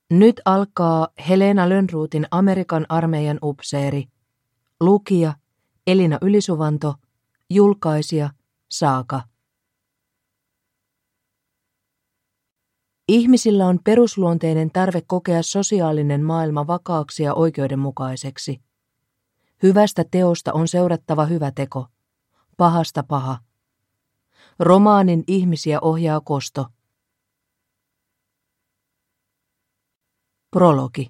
Nyt alkaa Helena Lönnrotin Amerikan armeijan upseeri. Lukija Elina Ylisuvanto, julkaisija Saaka. Ihmisillä on perusluonteinen tarve kokea sosiaalinen maailma vakaaksi ja oikeudenmukaiseksi. Hyvästä teosta on seurattava hyvä teko, pahasta paha. Romaanin ihmisiä ohjaa kosto. Prologi.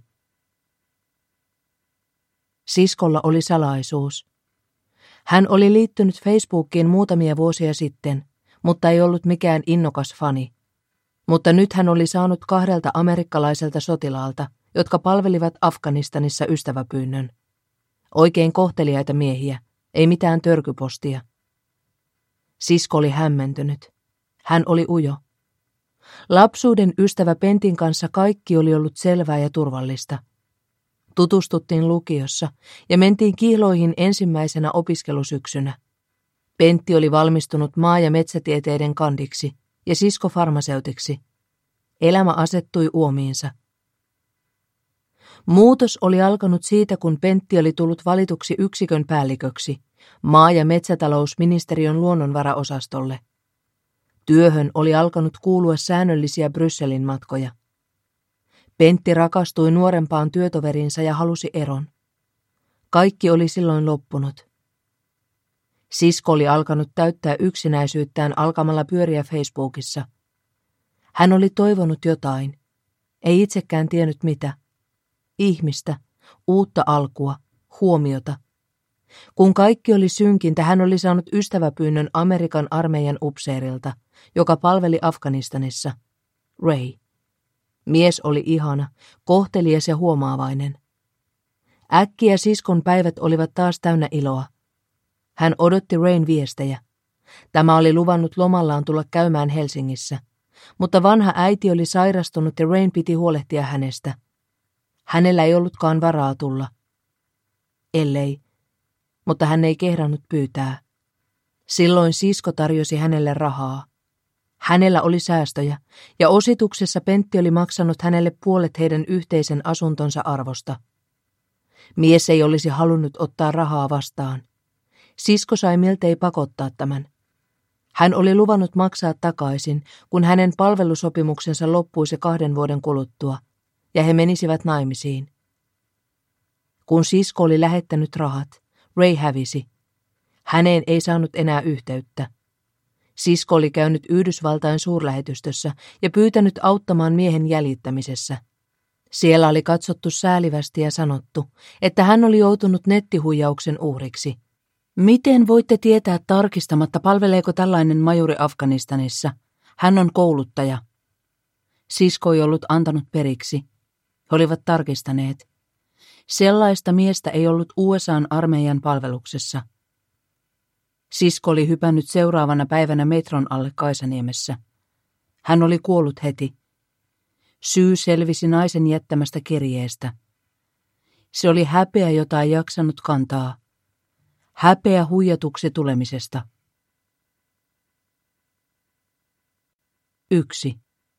Siskolla oli salaisuus. Hän oli liittynyt Facebookiin muutamia vuosia sitten, mutta ei ollut mikään innokas fani. Mutta nyt hän oli saanut 2 amerikkalaiselta sotilaalta, jotka palvelivat Afganistanissa ystäväpyynnön. Oikein kohteliaita miehiä, ei mitään törkypostia. Sisko oli hämmentynyt. Hän oli ujo. Lapsuuden ystävä Pentin kanssa kaikki oli ollut selvää ja turvallista. Tutustuttiin lukiossa ja mentiin kihloihin ensimmäisenä opiskelusyksynä. Pentti oli valmistunut maa- ja metsätieteiden kandiksi ja sisko farmaseutiksi. Elämä asettui uomiinsa. Muutos oli alkanut siitä, kun Pentti oli tullut valituksi yksikön päälliköksi maa- ja metsätalousministeriön luonnonvaraosastolle. Työhön oli alkanut kuulua säännöllisiä Brysselin matkoja. Pentti rakastui nuorempaan työtoveriinsa ja halusi eron. Kaikki oli silloin loppunut. Sisko oli alkanut täyttää yksinäisyyttään alkamalla pyöriä Facebookissa. Hän oli toivonut jotain, ei itsekään tiennyt mitä. Ihmistä, uutta alkua, huomiota. Kun kaikki oli synkintä, hän oli saanut ystäväpyynnön Amerikan armeijan upseerilta, joka palveli Afganistanissa. Ray. Mies oli ihana, kohtelias ja huomaavainen. Äkkiä siskon päivät olivat taas täynnä iloa. Hän odotti Rayn viestejä. Tämä oli luvannut lomallaan tulla käymään Helsingissä, mutta vanha äiti oli sairastunut ja Rayn piti huolehtia hänestä. Hänellä ei ollutkaan varaa tulla. Mutta hän ei kehdannut pyytää. Silloin sisko tarjosi hänelle rahaa. Hänellä oli säästöjä, ja osituksessa Pentti oli maksanut hänelle puolet heidän yhteisen asuntonsa arvosta. Mies ei olisi halunnut ottaa rahaa vastaan. Sisko sai miltei pakottaa tämän. Hän oli luvannut maksaa takaisin, kun hänen palvelusopimuksensa loppuisi 2 vuoden kuluttua, ja he menisivät naimisiin. Kun sisko oli lähettänyt rahat, Ray hävisi. Häneen ei saanut enää yhteyttä. Sisko oli käynyt Yhdysvaltain suurlähetystössä ja pyytänyt auttamaan miehen jäljittämisessä. Siellä oli katsottu säälivästi ja sanottu, että hän oli joutunut nettihuijauksen uhriksi. Miten voitte tietää tarkistamatta, palveleeko tällainen majuri Afganistanissa? Hän on kouluttaja. Sisko ei ollut antanut periksi. He olivat tarkistaneet. Sellaista miestä ei ollut USA:n armeijan palveluksessa. Sisko oli hypännyt seuraavana päivänä metron alle Kaisaniemessä. Hän oli kuollut heti. Syy selvisi naisen jättämästä kirjeestä. Se oli häpeä, jota ei jaksanut kantaa. Häpeä huijatuksi tulemisesta. 1.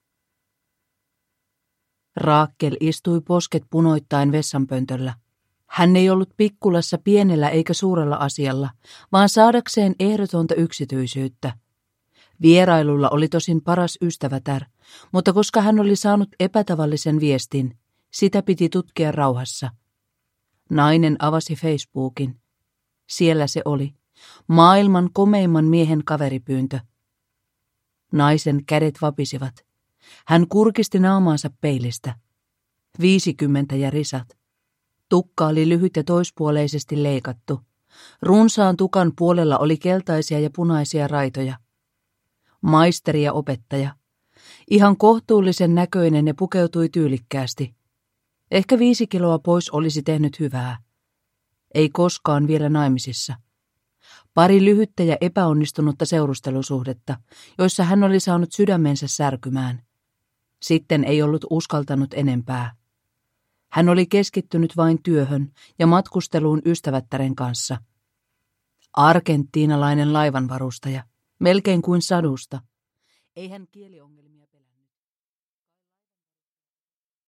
Raakel istui posket punoittain vessanpöntöllä. Hän ei ollut pikkulassa pienellä eikä suurella asialla, vaan saadakseen ehdotonta yksityisyyttä. Vierailulla oli tosin paras ystävätär, mutta koska hän oli saanut epätavallisen viestin, sitä piti tutkia rauhassa. Nainen avasi Facebookin. Siellä se oli, maailman komeimman miehen kaveripyyntö. Naisen kädet vapisivat. Hän kurkisti naamaansa peilistä. 50 ja risat. Tukka oli lyhyt ja toispuoleisesti leikattu. Runsaan tukan puolella oli keltaisia ja punaisia raitoja. Maisteri ja opettaja. Ihan kohtuullisen näköinen ja pukeutui tyylikkäästi. Ehkä 5 kiloa pois olisi tehnyt hyvää. Ei koskaan vielä naimisissa. Pari lyhyttä ja epäonnistunutta seurustelusuhdetta, joissa hän oli saanut sydämensä särkymään. Sitten ei ollut uskaltanut enempää. Hän oli keskittynyt vain työhön ja matkusteluun ystävättären kanssa. Argentiinalainen laivanvarustaja, melkein kuin sadusta. Ei hän kieliongelmia